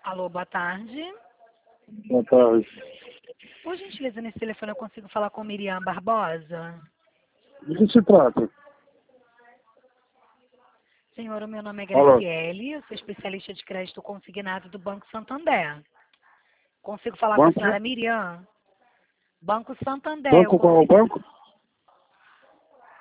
Alô, boa tarde. Boa tarde. Por gentileza, nesse telefone eu consigo falar com Miriam Barbosa? Do que se trata? Senhor, o meu nome é Alô? Graciele, eu sou especialista de crédito consignado do Banco Santander. Consigo falar com a Banco? senhora Miriam? Banco Santander, Banco qual é o banco?